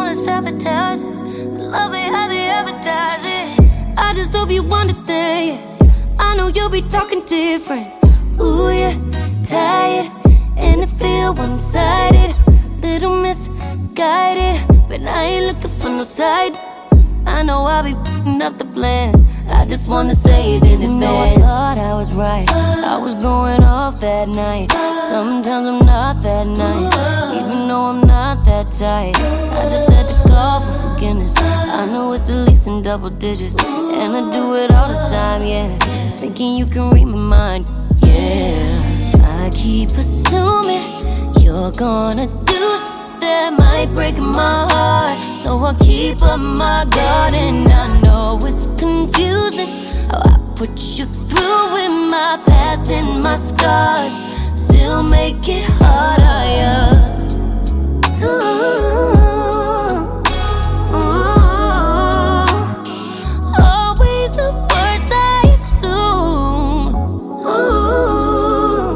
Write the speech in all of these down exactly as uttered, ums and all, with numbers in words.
wanna sabotage us. I love it how they advertise it. I just hope you understand. I know you'll be talking different. Ooh yeah, tired, and it feel one-sided. Little misguided, but I ain't looking for no side. I know I'll be putting up the plans. I just wanna say it in advance. You know I thought I was right, I was going off that night. Sometimes I'm not that nice, even though I'm not that tight. I just had to call for forgiveness. I know it's at least in double digits, and I do it all the time, yeah. Thinking you can read my mind, yeah. I keep assuming you're gonna do that might break my heart, so I keep up my guard. And I know it's confusing how I put you through with my past and my scars, still make it harder, yeah. Ooh, ooh, always the worst I assume. Ooh,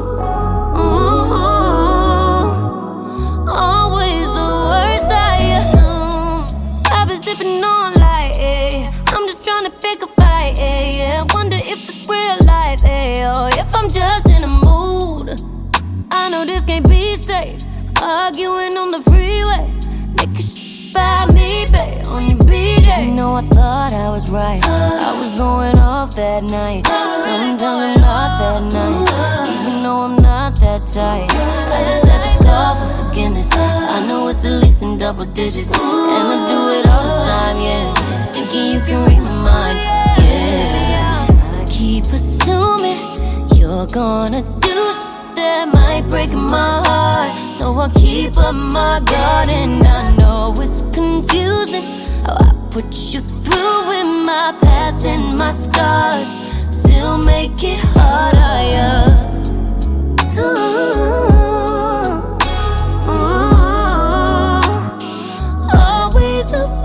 ooh, always the worst I assume. I've been sipping on like, eh, I'm just trying to pick a fight, eh, yeah. Wonder if it's real life, eh, or if I'm just in a mood. I know this can't be safe, arguing on the freeway, making shit by me, babe, on your B-day. You know I thought I was right, I was going off that night. Sometimes I'm not that nice, even though I'm not that tight. I just had to call for forgiveness. I know it's at least in double digits, and I do it all the time, yeah. Thinking you can read my mind, yeah. I keep assuming you're gonna do that might break my heart, so I keep up my guard. And I know it's confusing how I put you through with my past and my scars, still make it harder, yeah. Ooh, ooh, always the